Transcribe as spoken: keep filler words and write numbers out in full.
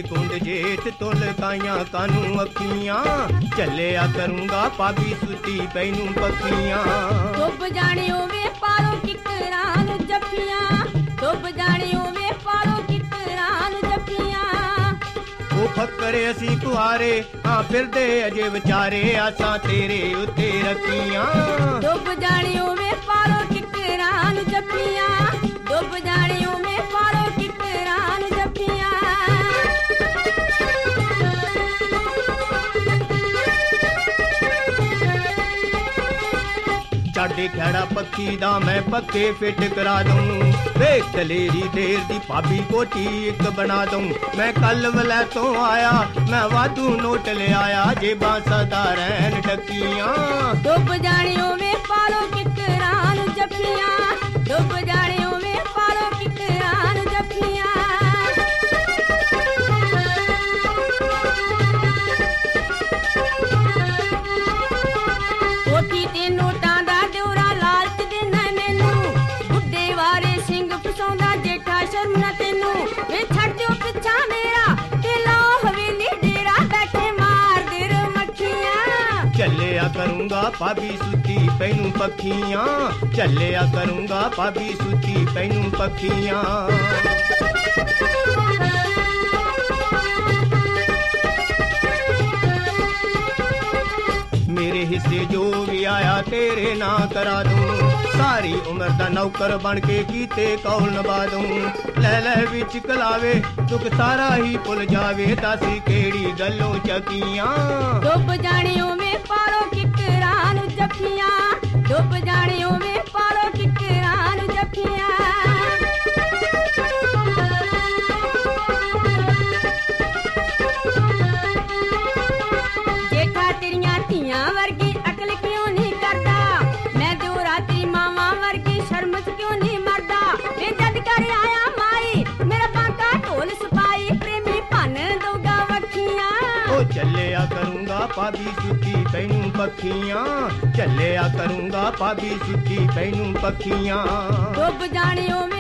कुंड जेठ तुल काइया कानू अखियां चलिया करूंगा भाभी सुती पैनू पखियां डुब जाने वे पालो किकरान जफियां डुब जाने वे पालो किकरान जफियां ओ फकरे असी कुआरे हाँ फिरदे अजे विचारे आसा तेरे उत्ते रखियां डुब जाने वे पालो किकरान जफियां डुब जाने वे पालो किकरान जफियां साडे खैड़ा पक्की दा मैं पक्के फिट करा दूं देख दलेरी देर दी भाभी कोठी एक बना दूं मैं कल वलै तो आया मैं वाधू नोट ले आया जेबां सदा रहन डकियां डुब जाने वे पालो किकरान जफियां डुब जाने वे पालो किकरान जफियां कोठी ते नोटां दा ड्योरा लालच देना मैनू बुड्ढे वारे सिंह फसाउंदा जेठा शर्म ना तैनू वे छड़ दिओ पिछा मेरा ते लाओ हवेली डेरा बैठे मार दे मक्खियां चलिया करूंगा भाभी सुती पैनू पखियां चलिया करूंगा भाभी सुती पैनू पखियां मेरे हिस्से जो भी आया तेरे ना करा दूं सारी उम्र दा नौकर बन के कीते कौल नभा दूं लै लै विच कलावे दुख सारा ही भुल जावे तासी केड़ी गल्लों चकियां डुब जाने वे पालो किकरान जफियां डुब जाने वे पालो किकरान जफियां जेठा तेरियां धीआं वर्गी अकल क्यों नहीं करदा मैं दिओरा तेरी मावां वर्गी शर्म क्यों नहीं मरदा वे जद कर आया माई मेरा बांका ढोल सपाई प्रेमी भन दोगा वखियां ओ चलिया करूंगा भाभी सुती पैनू पखियां चलिया करूंगा भाभी सुती पैनू पखियां डुब जाने